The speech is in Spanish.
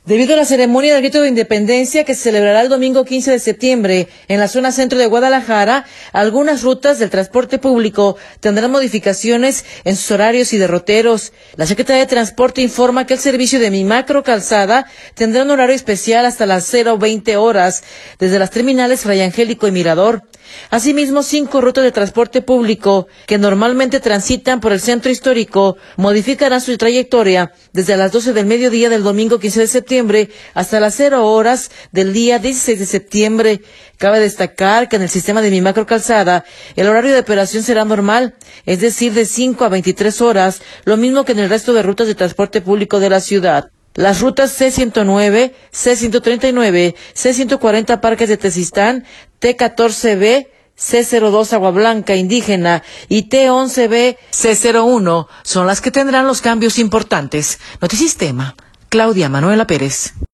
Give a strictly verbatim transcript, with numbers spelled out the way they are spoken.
Debido a la ceremonia del grito de independencia que se celebrará el domingo quince de septiembre en la zona centro de Guadalajara, algunas rutas del transporte público tendrán modificaciones en sus horarios y derroteros. La Secretaría de Transporte informa que el servicio de Mi Macro Calzada tendrá un horario especial hasta las cero veinte horas, desde las terminales Fray Angélico y Mirador. Asimismo, cinco rutas de transporte público que normalmente transitan por el centro histórico modificarán su trayectoria desde las doce del mediodía del domingo quince de septiembre hasta las cero horas del día dieciséis de septiembre. Cabe destacar que en el sistema de Mi Macro Calzada el horario de operación será normal, es decir, de cinco a veintitrés horas, lo mismo que en el resto de rutas de transporte público de la ciudad. Las rutas C ciento nueve, C ciento treinta y nueve, C ciento cuarenta Parques de Tezistán, T catorce B, C cero dos Agua Blanca Indígena y T once B, C cero uno son las que tendrán los cambios importantes. Notisistema, Claudia Manuela Pérez.